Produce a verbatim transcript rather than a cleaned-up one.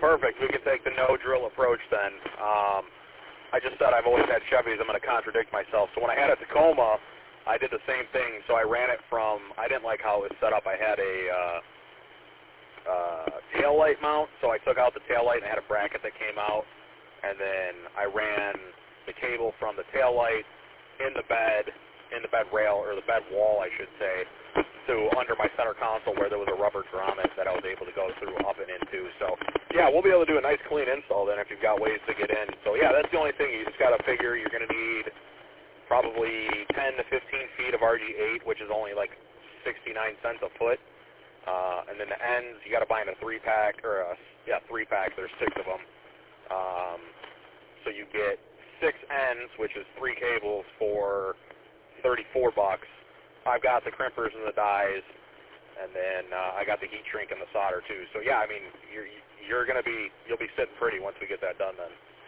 Perfect. We can take the no-drill approach then. Um, I just said I've always had Chevys. I'm going to contradict myself. So when I had a Tacoma, I did the same thing. So I ran it from, I didn't like how it was set up. I had a uh, uh, tail light mount, so I took out the tail light and I had a bracket that came out. And then I ran the cable from the tail light in the bed, in the bed rail, or the bed wall, I should say, to under my center console where there was a rubber grommet that I was able to go through up and into. So, yeah, we'll be able to do a nice clean install then if you've got ways to get in. So, yeah, that's the only thing. You just got to figure you're going to need probably ten to fifteen feet of R G eight, which is only like sixty-nine cents a foot. Uh, and then the ends, you got to buy in a three-pack, or a, yeah, three-pack. There's six of them. Um, so you get six ends, which is three cables for thirty-four bucks. I've got the crimpers and the dies, and then uh, I got the heat shrink and the solder too. So yeah, I mean, you're you're gonna be you'll be sitting pretty once we get that done then.